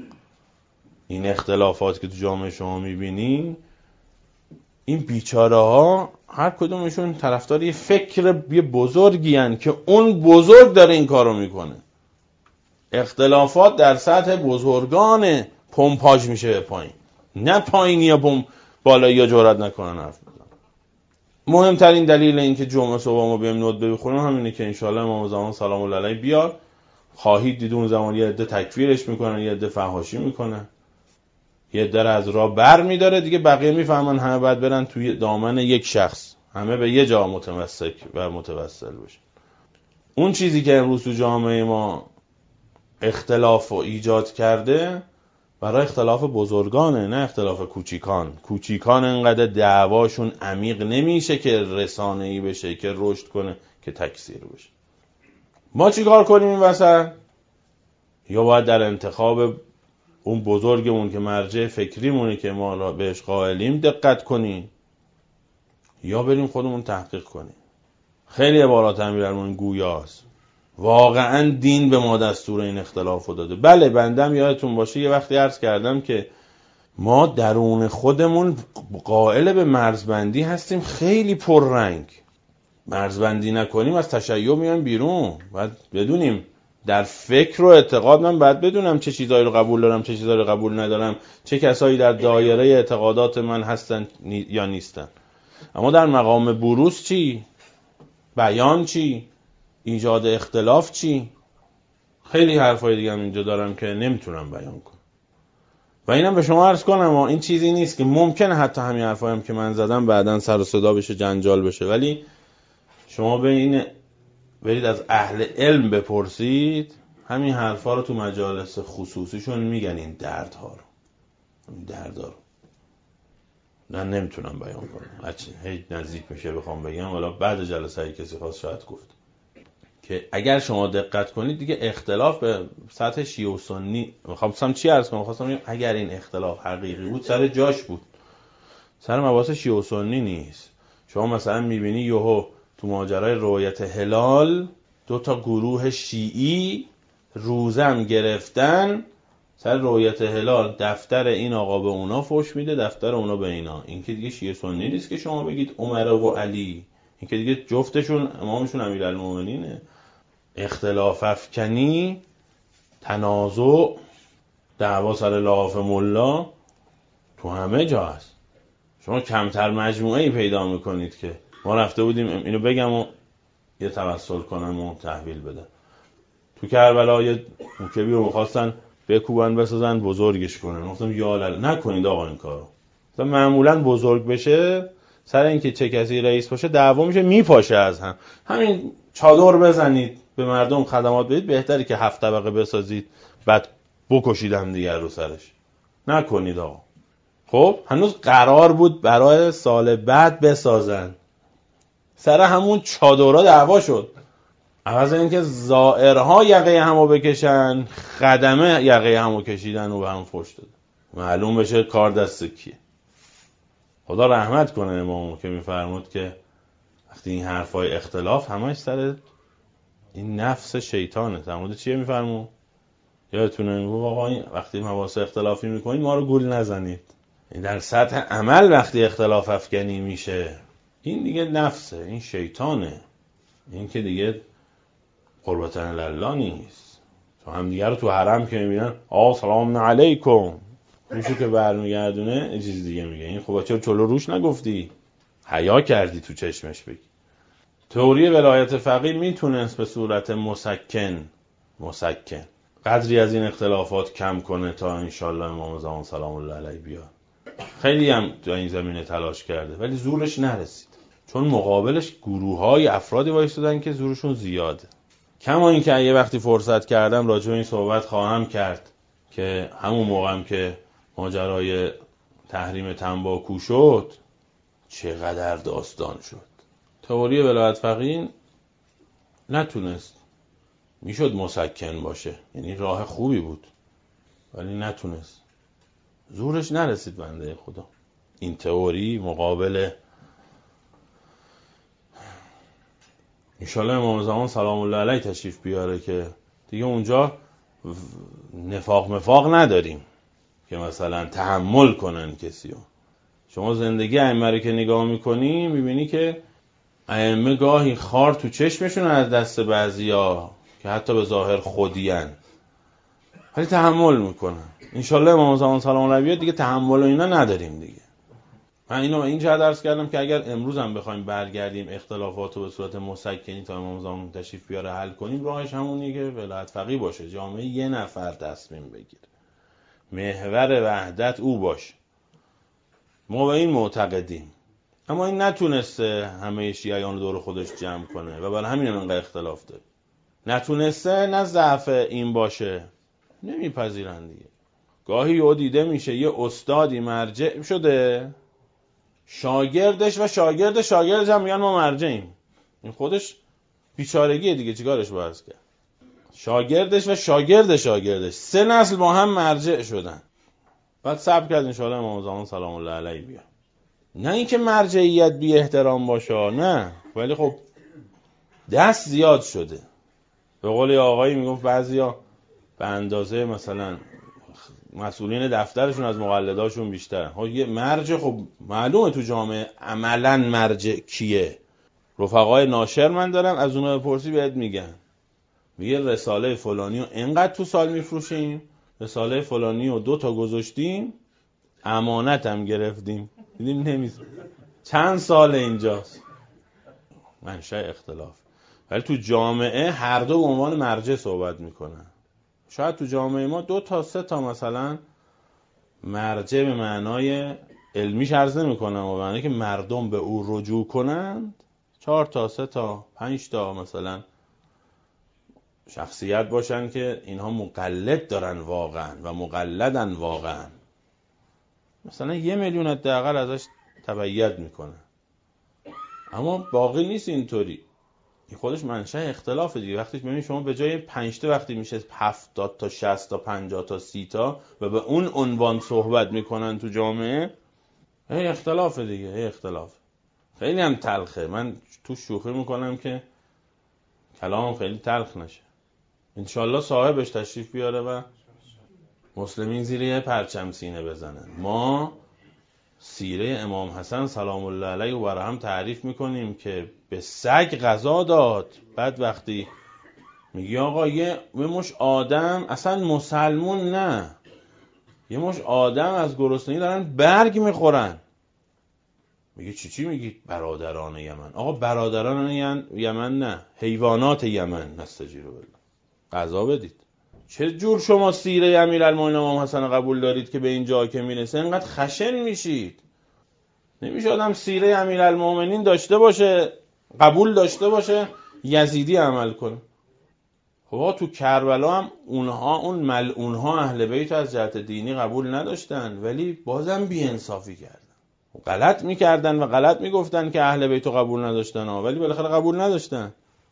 این اختلافات که تو جامعه شما میبینی، این بیچاره ها هر کدومشون طرفدار یه فکر یه بزرگی هن که اون بزرگ داره این کارو میکنه. اختلافات در سطح بزرگان پمپاژ میشه به پایین، نه پایینی یا بالایی یا جرئت نکنن حرف بزنن. مهمترین دلیل این که جمعه صبح ما بیایم ندبه بخونیم همینه که انشالله امام زمان سلام الله علیه بیاد. خواهید دید اون زمان یه عده تکفیرش میکنن، یه عده فحاشی میکنن، یه عده از راه بر میداره دیگه. بقیه میفهمن همه باید برن توی دامن یک شخص، همه به یه جا متمسک و متوسل بشن. اون چیزی که امروز تو جامعه ما اختلاف رو ایجاد کرده برای اختلاف بزرگانه، نه اختلاف کوچیکان. کوچیکان انقدر دعواشون عمیق نمیشه که رسانه‌ای بشه، که رشد کنه، که تکثیر بشه. ما چی کار کنیم این وسط؟ یا باید در انتخاب اون بزرگمون که مرجع فکریمونه که ما را بهش قائلیم دقت کنیم، یا بریم خودمون تحقیق کنیم. خیلی عبارات امیرالمومنین گویاست. واقعا دین به ما دستور این اختلاف رو داده. بله بندم یادتون باشه یه وقتی عرض کردم که ما درون خودمون قائل به مرزبندی هستیم، خیلی پررنگ. مرزبندی نکنیم از تشیع میایم بیرون. باید بدونیم در فکر و اعتقاد من باید بدونم چه چیزایی رو قبول دارم، چه چیزایی رو قبول ندارم، چه کسایی در دایره اعتقادات من هستن یا نیستن. اما در مقام بروز چی؟ بیان چی؟ ایجاد اختلاف چی؟ خیلی حرفای دیگه هم اینجا دارم که نمیتونم بیان کنم. و اینم به شما عرض کنم این چیزی نیست که ممکنه حتی همین حرفایی هم که من زدم بعداً سر و صدا بشه، جنجال بشه، ولی شما برید از اهل علم بپرسید، همین حرفا رو تو مجالس خصوصیشون میگن. این دردها رو، این دردا رو من نمیتونم بیان کنم. هیچ نزدیک میشه بخوام بگم، ولی بعد جلسه ای کسی خواست شاید گفت که اگر شما دقت کنید دیگه اختلاف به سطح شیعه و سنی، خواستم چی عرض کنم؟ خواستم بگم اگر این اختلاف حقیقی بود سر جاش بود، سر مباحث شیعه و سنی نیست. شما مثلا میبینی یهو تو ماجرای رؤیت هلال 2 گروه شیعی روزم گرفتن سر رؤیت هلال، دفتر این آقا به اونا فوش میده، دفتر اونا به اینا. این که دیگه شیعه سنی نیست که شما بگید عمر و علی، این که دیگه جفتشون امامشون امیرالمومنینه. اختلاف افکنی، تنازع، دعوا سر لاف ملا تو همه جا هست. شما کمتر مجموعه‌ای پیدا میکنید که ما رفته بودیم اینو بگم و یه توسل کنم و تحویل بدم. تو کربلا یه موکبی رو میخواستن بکوبن بسازن بزرگش کنن. گفتم یا الله نکنید آقا این کارو. معمولا بزرگ بشه سر اینکه چه کسی رئیس باشه دعوا میشه، میپاشه از هم. همین چادر بزنید به مردم خدمات بدید، بهتری که 7 طبقه بسازید بعد بکشید هم دیگر رو سرش. نکنید آقا. خب هنوز قرار بود برای سال بعد بسازن، سر همون چادرها دعوا شد. عوض اینکه زائرها یقه همو بکشن، خدمه یقه همو کشیدن و به هم فحش دادن. معلوم بشه کار دست کیه. خدا رحمت کنه امامو که میفرمود که وقتی این حرفای اختلاف همش سر این نفس شیطانه. فرمود چیه میفرمود؟ یادتونه میگه آقا وقتی مباحث اختلافی میکنید ما رو گول نزنید. در سطح عمل وقتی اختلاف افکنی میشه، این دیگه نفسه، این شیطانه، این که دیگه قربتن لله نیست. تو هم دیگه رو تو حرم که میبینن سلام علیکم، روشو که برمیگردونه یه چیز دیگه میگه. این خب چرا جلو روش نگفتی؟ حیا کردی تو چشمش بگی. تئوری ولایت فقیه میتونست به صورت مسکن قدری از این اختلافات کم کنه تا انشالله امام زمان سلام الله علیه بیاد. خیلی هم تو این زمینه تلاش کرده ولی زورش نرسید، چون مقابلش گروه‌های افرادی وایسادن که زورشون زیاده. کما این که یه وقتی فرصت کردم راجع به این صحبت خواهم کرد که همون موقع هم که ماجرای تحریم تنباکو شد چقدر داستان شد. تئوری ولایت فقیه نتونست، میشد مسکن باشه، یعنی راه خوبی بود ولی نتونست، زورش نرسید بنده خدا. این تئوری مقابل انشالله امام زمان سلام الله علیه تشریف بیاره که دیگه اونجا نفاق نداریم که مثلا تحمل کنن کسیو. شما زندگی ائمه رو که نگاه میکنی میبینی که ائمه گاهی خار تو چشمشون از دست بعضیا که حتی به ظاهر خودیان ولی تحمل میکنن. انشالله امام زمان سلام الله علیه دیگه تحمل و اینا نداریم دیگه. من اینو اینجا درس کردم که اگر امروز هم بخوایم برگردیم اختلافات رو به صورت مسکنی تا امام زمان تشریف بیاره حل کنیم، راهش همونیه که ولایت فقیه باشه، جامعه یه نفر تصمیم بگیره، محور وحدت او باشه. ما به این معتقدیم. اما این نتونسته همه شیعیان دور خودش جمع کنه و برای همین انقدر اختلاف داره. نتونسته نه ضعف این باشه، نمیپذیرن دیگه. گاهی او دیده میشه یه استادی مرجع شده، شاگردش و شاگردش هم میگن ما مرجعیم. این خودش بیچارگیه دیگه، چیکارش باید کرد؟ شاگردش و شاگردش 3 نسل با هم مرجع شدن. بعد صبر کرد انشاءالله امام زمان سلام الله علیه بیاد. نه اینکه مرجعیت بی احترام باشه، نه، ولی خب دست زیاد شده. به قول آقایی میگفت بعضیا به اندازه مثلا مسئولین دفترشون از مقلداشون بیشتر. ها یه مرجع خب معلومه تو جامعه عملاً مرجع کیه. رفقای ناشر من دارم، از اونها بپرسی بهت میگن. میگه رساله فلانی رو اینقدر تو سال میفروشیم، رساله فلانی رو 2 تا گذاشتیم، امانت هم گرفتیم، دیدیم نمیشه. چند سال اینجاست. منشأ اختلاف. ولی تو جامعه هر دو به عنوان مرجع صحبت میکنن. شاید تو جامعه ما 2 تا 3 تا مثلا مرجع به معنای علمیش عرض نمیکنم، و معنی که مردم به او رجوع کنند 4 تا 3 تا 5 تا مثلا شخصیت باشن که اینها مقلد دارن واقعا و مقلدن واقعا. مثلا 1 میلیون حداقل ازش تبعیت میکنن، اما باقی نیست اینطوری. این خودش منشأ اختلاف دیگه. وقتی ببینید شما به جای 5 تا وقتی میشه 70 تا 60 تا 50 تا 30 تا و به اون عنوان صحبت میکنن تو جامعه، هی اختلاف دیگه، هی اختلاف. خیلی هم تلخه. من تو شوخی میکنم که کلام خیلی تلخ نشه. انشالله صاحبش تشریف بیاره و مسلمین زیر یه پرچم سینه بزنن. ما سیره امام حسن سلام الله علیه و برای هم تعریف میکنیم که به سگ غذا داد. بعد وقتی میگی آقا یه مش آدم اصلا مسلمون نه، یه مش آدم از گرسنگی دارن برگ میخورن، میگه چی میگی؟ برادران یمن. آقا برادران یمن نه، حیوانات یمن نستجیرو بالله، غذا بدید. چه جور شما سیره امیرالمومنین امام حسن قبول دارید که به این جا که میرسه اینقدر خشن میشید؟ نمیشه آدم سیره امیرالمومنین داشته باشه، قبول داشته باشه، یزیدی عمل کنه. خب تو کربلا هم اون ملعونها اهل بیت از جهت دینی قبول نداشتن، ولی بازم بی‌انصافی کردن، غلط میکردن و غلط میگفتن که اهل بیت قبول نداشتن ولی بالاخره قبول نداشتن.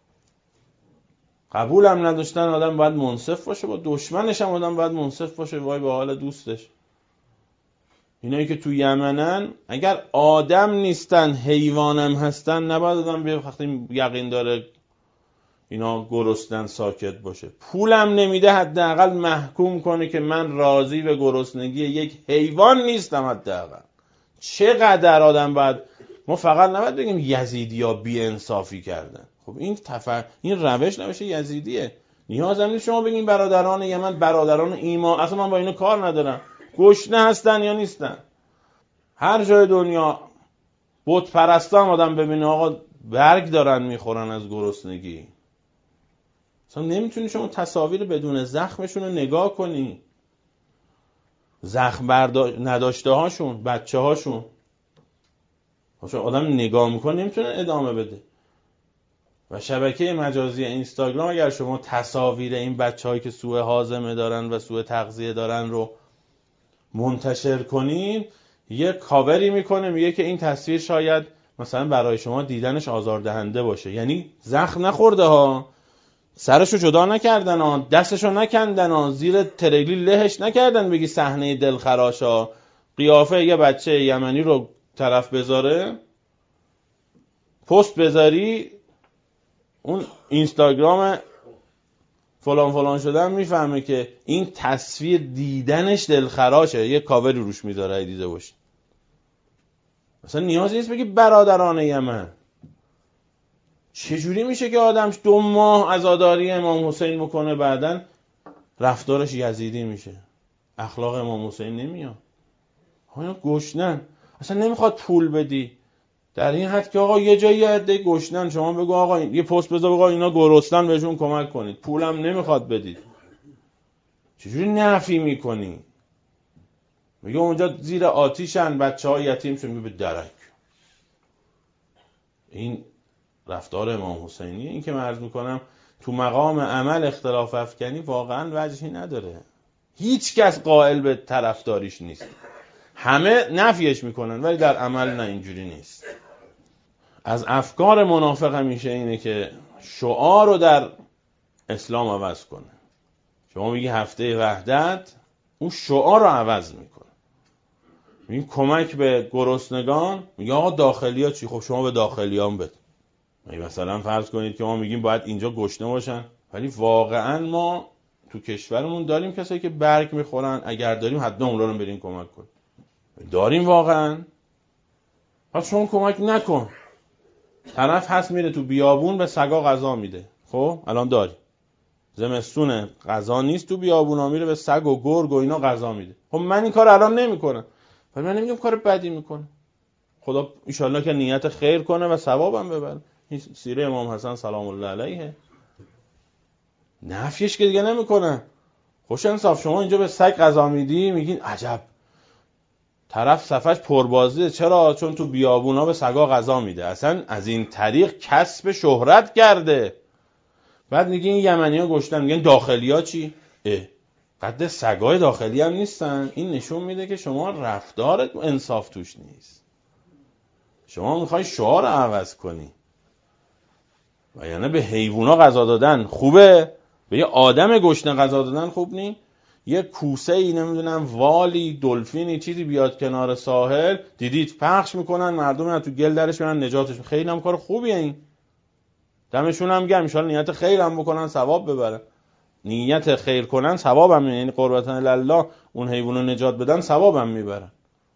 قبول هم نداشتن. آدم باید منصف باشه، با دشمنش هم آدم باید منصف باشه، وای به حال دوستش. اینایی که تو یمنن اگر آدم نیستن حیوانم هستن، نباید آدم به وقتی یقین داره اینا گرسنن ساکت باشه. پولم نمیده حداقل محکوم کنه که من راضی به گرسنگی یک حیوان نیستم. حداقل چقدر آدم باید، ما فقط نباید بگیم یزیدی‌ها بی‌انصافی کردن. خب این روش یزیدیه. نیاز هم نیست شما بگین برادران یمن، برادران ایمان، اصلا من با اینو کار ندارم. گشنه هستن یا نیستن؟ هر جای دنیا بت پرستان آدم ببینه آقا برگ دارن میخورن از گرسنگی. اصلا نمیتونی شما تصاویر بدون زخمشون رو نگاه کنی. زخم نداشته هاشون، بچه هاشون، آدم نگاه میکنه نمیتونه ادامه بده. و شبکه مجازی اینستاگرام اگر شما تصاویر این بچه‌هایی که سوء هاضمه دارن و سوء تغذیه دارن رو منتشر کنین، یه کاوری میکنه میگه که این تصویر شاید مثلا برای شما دیدنش آزاردهنده باشه. یعنی زخم نخورده ها، سرشو جدا نکردن ها، دستشو نکندن ها، زیر تریلی لهش نکردن بگی صحنه دلخراش ها. قیافه یه بچه یمنی رو طرف بذاره، پست بذاری، اون اینستاگرام فلان فلان شدن میفهمه که این تصویر دیدنش دلخراشه، یه کاوری روش میذاره دیده باشی. مثلا نیازی نیست بگی برادران یمن. چجوری میشه که آدم 2 ماه عزاداری امام حسین بکنه بعدن رفتارش یزیدی میشه؟ اخلاق امام حسین نمیاد. ها گشنن، اصلا نمیخواد پول بدی در این حد که آقا یه جایی عده گشنن، شما بگو آقا یه پست بذار آقا اینا گرسنن بهشون کمک کنید، پولم نمیخواد بدید. چجوری نفی میکنی؟ میگه اونجا زیر آتیشن، بچه‌ها یتیم شدن به درک. این رفتار امام حسینی. این که من عرض میکنم تو مقام عمل اختلاف افکنی واقعا وجهی نداره. هیچ کس قائل به طرفداریش نیست، همه نفیش میکنن، ولی در عمل نه، اینجوری نیست. از افکار منافق همیشه اینه که شعار رو در اسلام عوض کنه. شما میگی هفته وحدت، اون شعار رو عوض میکنه. میگی کمک به گرسنگان، میگه آقا داخلی ها چی؟ خب شما به داخلی هم بده. مثلا فرض کنید که ما میگیم باید اینجا گشنه باشن، ولی واقعا ما تو کشورمون داریم کسایی که برگ میخورن؟ اگر داریم حتما اونا رو بریم کمک کن. داریم واقعا؟ پس شما کمک نکن. طرف هست میره تو بیابون به سگا غذا میده. خب الان داری زمستونه غذا نیست تو بیابونا، میره به سگ و گرگ و اینا غذا میده. خب من این کار الان نمیکنم، ولی من نمیگم کار بدی میکنم. خدا ان شاءالله که نیت خیر کنه و ثوابم ببره. این سیره امام حسن سلام الله علیه. نفیش که دیگه نمیکنه. خوش انصاف شما اینجا به سگ غذا میدی، میگین عجب طرف صفحش پربازیه. چرا؟ چون تو بیابونا به سگا غذا میده. اصلا از این طریق کسب شهرت کرده. بعد میگین این یمنی‌ها گشتن، میگن داخلی‌ها چی؟ قد سگای داخلی هم نیستن. این نشون میده که شما رفتارت انصاف توش نیست. شما میخوای شعار عوض کنی. و یعنی به حیوونا غذا دادن خوبه، به یه آدم گشنه غذا دادن خوب نی؟ یه کوسه ای نمیدونم والی دلفینی چیزی بیاد کنار ساحل، دیدید پخش میکنن، مردم از تو گل درش میرن نجاتش. خیلی هم کار خوبیه این. دمشون هم گرم، ان شاءالله نیت خیر هم بکنن ثواب ببرن. نیت خیر کنن ثواب هم، یعنی قربتن الله اون حیوانو نجات بدن ثواب هم میبرن.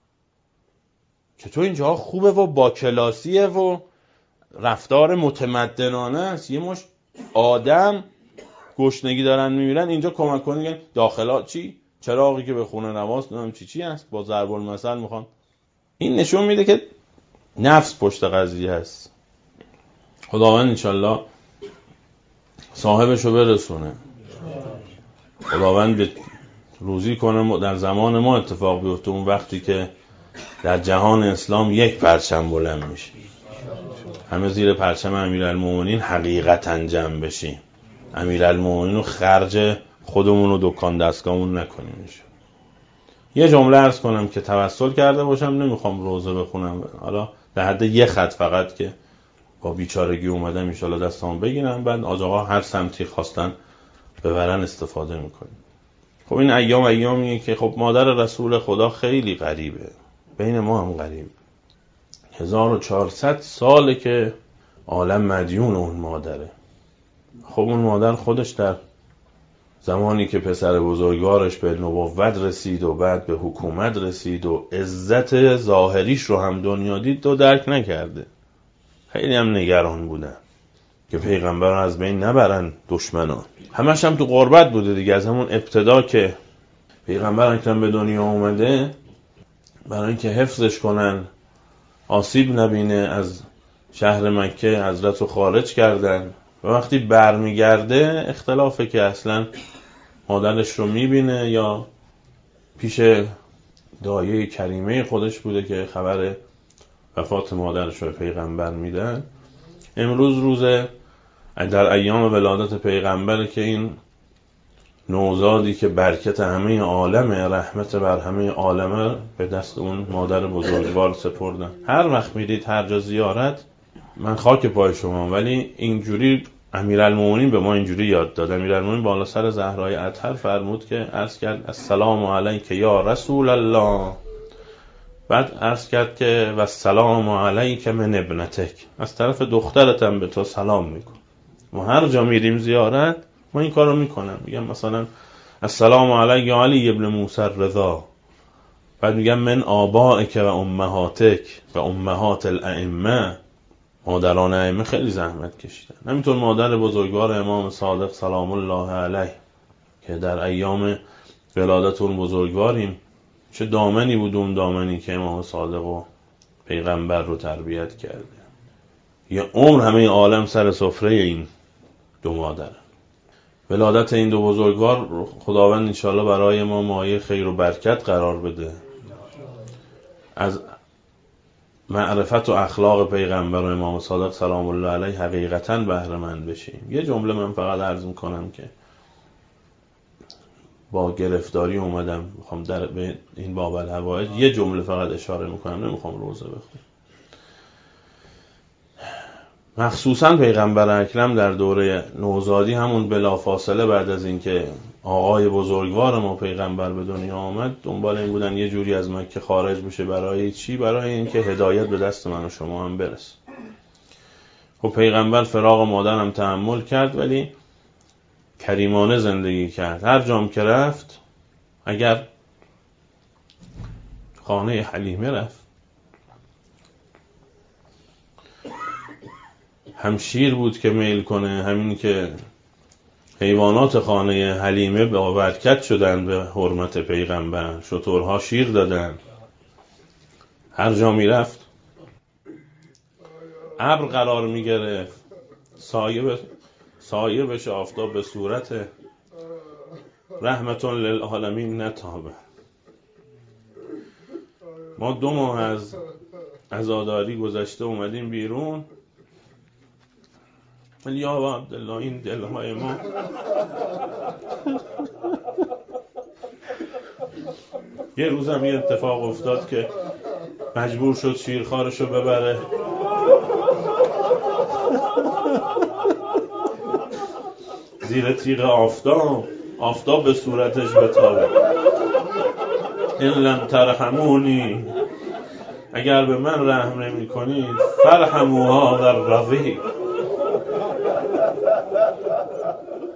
که تو اینجا خوبه و با کلاسیه و رفتار متمدنانه است. یه مش آدم گشنگی دارن میمیرن، اینجا کمک کنن. میگن داخلا چی؟ چراغی که به خونه نواز نمیدونم چی هست، با ضرب المثل میخوان. این نشون میده که نفس پشت قضیه هست. خداوند انشالله صاحبشو برسونه. خداوند به روزی کنه در زمان ما اتفاق بیفته، اون وقتی که در جهان اسلام یک پرچم بلند میشه، همه زیر پرچم امیرالمومنین حقیقتا جمع بشیم. امیرالمومنین رو خرج خودمون و دکان دستگاهمون نکنیم. یه جمله عرض کنم که توسل کرده باشم، نمیخوام روزه بخونم، حالا در حد یه خط فقط که با بیچارگی اومدم ان شاءالله دستام بگیرم، بعد آقا هر سمتی خواستن ببرن استفاده میکنیم. خب این ایامیه که خب مادر رسول خدا خیلی غریبه، بین ما هم غریب. 1400 ساله که عالم مدیون اون مادره. خب اون مادر خودش در زمانی که پسر بزرگوارش به نبوت رسید و بعد به حکومت رسید و عزت ظاهریش رو هم دنیا دید و درک نکرده. خیلی هم نگران بودن که پیغمبر رو از بین نبرن دشمنان. همش هم تو غربت بوده دیگه. از همون ابتدا که پیغمبر اکرم به دنیا اومده، برای اینکه حفظش کنن آسیب نبینه، از شهر مکه حضرت رو خارج کردن و وقتی برمیگرده اختلافه که اصلا مادرش رو میبینه یا پیش دایه کریمه خودش بوده که خبر وفات مادرش رو پیغمبر میدن. امروز روز در ایام ولادت پیغمبر که این نوزادی که برکت همه عالمه، رحمت بر همه عالمه، به دست اون مادر بزرگوار سپردن. هر وقت میدید هر جا زیارت، من خاک پای شما، ولی اینجوری امیرالمومنین به ما اینجوری یاد داد. امیرالمومنین بالا سر زهرای اطهر فرمود که عرض کرد السلام علیک یا رسول الله، بعد عرض کرد که و السلام علیک من ابنتک، از طرف دخترتم به تو سلام میکن. ما هر جا میریم زیارت ما این کارو میکنم، میگم مثلا السلام علیک علی ابن موسی رضا، بعد میگم من آبائک و امهاتک و امهات الائمه. مادران ائمه خیلی زحمت کشیدن. همینطور مادر بزرگوار امام صادق سلام الله علیه که در ایام ولادت اون بزرگواریم، چه دامنی بود اون دامنی که امام صادق و پیغمبر رو تربیت کرده. یه عمر همه عالم سر سفره این دو مادر. ولادت این دو بزرگوار خداوند انشالله برای ما مایه خیر و برکت قرار بده، از معرفت و اخلاق پیغمبر و امام صادق سلام الله علیه حقیقتاً بهره مند بشیم. یه جمله من فقط عرض میکنم که با گرفتاری اومدم میخوام در به این باب الحوائج یه جمله فقط اشاره میکنم، نمیخوام روزه بخونم. مخصوصاً پیغمبر اکرم در دوره نوزادی، همون بلافاصله بعد از اینکه آقای بزرگوار ما پیغمبر به دنیا آمد، دنبال این بودن یه جوری از مکه خارج بشه. برای چی؟ برای اینکه هدایت به دست من و شما هم برسه. خب پیغمبر فراق مادر هم تحمل کرد، ولی کریمانه زندگی کرد. هر جام که رفت، اگر خانه حلیمه رفت، هم شیر بود که میل کنه، همین که حیوانات خانه حلیمه با برکت شدن به حرمت پیغمبر، شترها شیر دادن. هر جا می رفت ابر قرار می گرفت، سایه بشه آفتاب به صورت رحمتون للعالمین نتابه. ما 2 ماه از عزاداری گذشته اومدیم بیرون، ولی یا عبدالله این دلهای ما یه روزم یه اتفاق افتاد که مجبور شد شیرخوارشو ببره زیر تیغ آفتاب به صورتش بتابه. این لم ترحمونی، اگر به من رحم نمی کنید فرحموها در رضیق.